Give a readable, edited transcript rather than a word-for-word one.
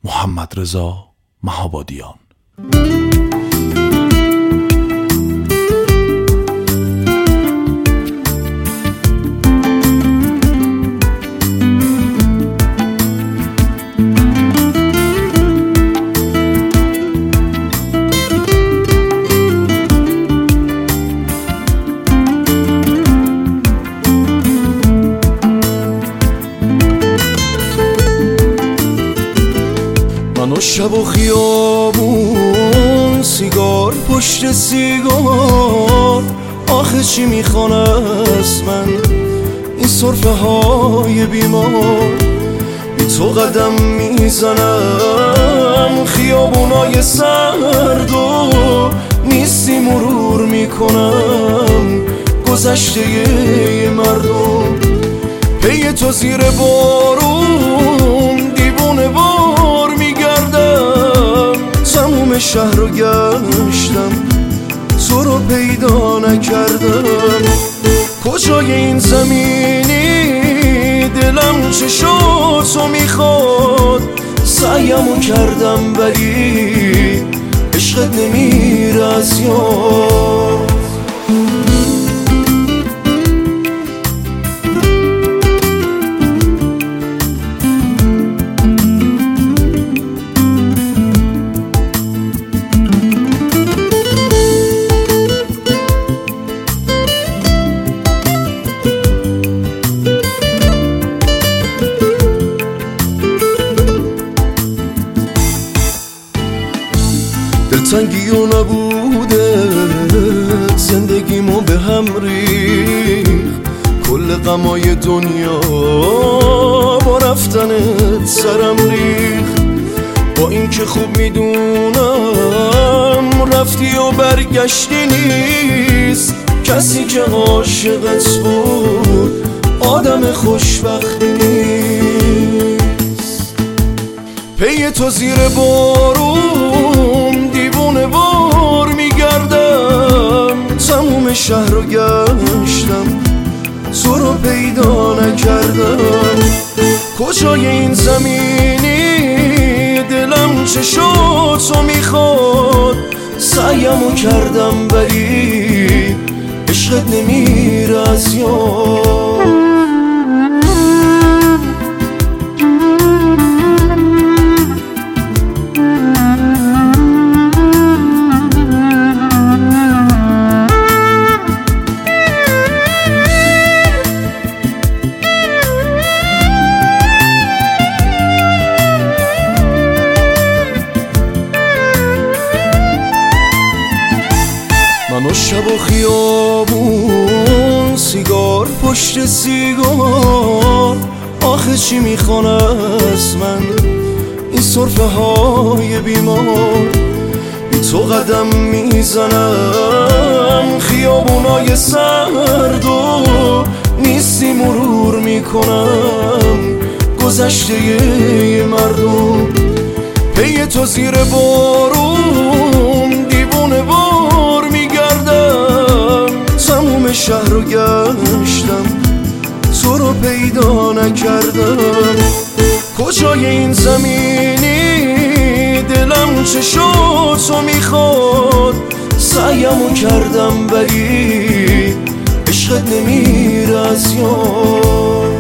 محمدرضا مهابادیان. من و شب و خیابون، سیگار پشت سیگار، آخه چی میخوان از من این صرفه های بیمار؟ بی تو قدم میزنم خیابونای سرد و نیستی مرور میکنم گذشته مردم. پی تو زیر بارون دیوونه بار میگردم، تموم شهر رو گشتم تو رو پیدا نکردم. کجای این زمینی دلم چه شد تو میخواد، سعیمو کردم ولی عشقت نمیره از یاد. دلتنگی و نبوده زندگیمو به هم ریخت، کل غمای دنیا با رفتنت سرم ریخت. با این که خوب میدونم رفتی و برگشتی نیست، کسی که عاشقت بود آدم خوشبختی نیست. پی تو زیر بارون دیوونه بار میگردم، تموم شهر رو گشتم تو رو پیدا نکردم. کجای این زمینی دلم چه شد تو میخواد، سعیمو کردم ولی عشقت نمیره از یاد. من و شب و خیابون، سیگار پشت سیگار، آخه چی میخوان از من این صرفه های بیمار؟ بی تو قدم میزنم خیابونای سرد و نیستی مرور میکنم گذشته مردم. پی تو زیر بارون دیوونه بار میگردم، تموم شهر رو گشتم تو رو پیدا نکردم. کجای این زمینی دلم چه شد تو میخواد، سعیمو کردم ولی عشقت نمیره از یاد.